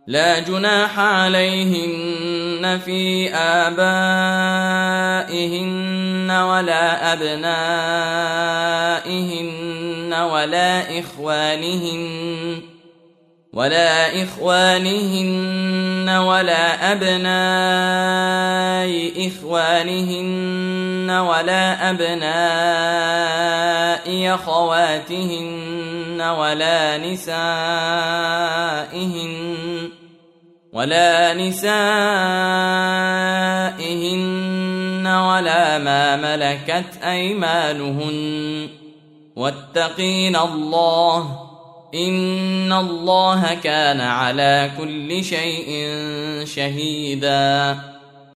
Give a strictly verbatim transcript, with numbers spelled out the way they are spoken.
لا جناح عليهن في آبائهن ولا أبنائهن ولا إخوانهن ولا إخوانهن ولا أبناء إخوانهن ولا أبناء أخواتهن ولا نسائهن ولا نسائهن ولا ما ملكت أيمانهن واتقين الله إن الله كان على كل شيء شهيدا.